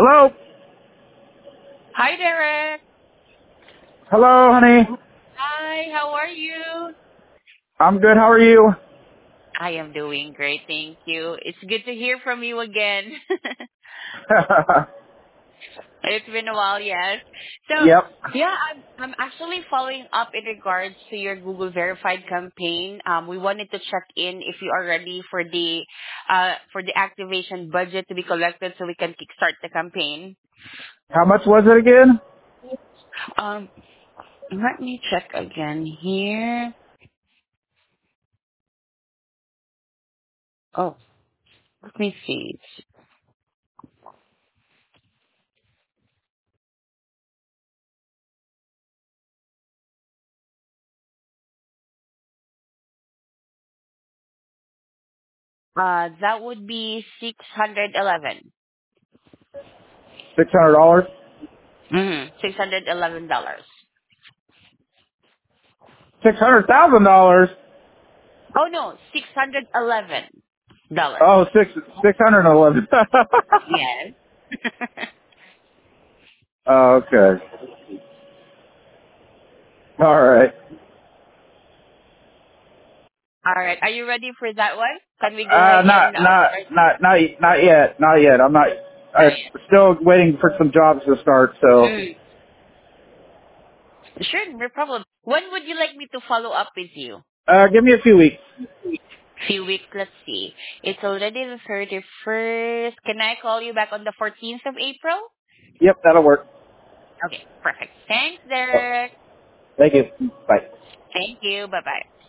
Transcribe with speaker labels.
Speaker 1: Hello?
Speaker 2: Hi, Derek.
Speaker 1: Hello, honey.
Speaker 2: Hi, how are you?
Speaker 1: I'm good. How are you?
Speaker 2: I am doing great, thank you. It's good to hear from you again. It's been a while, yes. So,
Speaker 1: Yep.
Speaker 2: yeah, I'm actually following up in regards to your Google Verified campaign. We wanted to check in if you are ready for the activation budget to be collected so we can kickstart the campaign.
Speaker 1: How much was it again?
Speaker 2: Um, Let me check again here. Oh, let me see. That would be 611.
Speaker 1: $600?
Speaker 2: $611.
Speaker 1: $600,000?
Speaker 2: Oh no, $611.
Speaker 1: Oh, 611.
Speaker 2: Yes.
Speaker 1: Okay. All right.
Speaker 2: All right. Are you ready for that one? Can we go ahead
Speaker 1: Not,
Speaker 2: and
Speaker 1: not,
Speaker 2: start?
Speaker 1: not, not, not yet. Not yet. I'm still waiting for some jobs to start. So,
Speaker 2: Mm. Sure, no problem. When would you like me to follow up with you?
Speaker 1: give me a few weeks.
Speaker 2: Few weeks, let's see. It's already the 31st. Can I call you back on the 14th of April?
Speaker 1: Yep, that'll work.
Speaker 2: Okay, perfect. Thanks,
Speaker 1: Oh,
Speaker 2: Derek.
Speaker 1: thank you. Bye.
Speaker 2: Thank you. Bye-bye.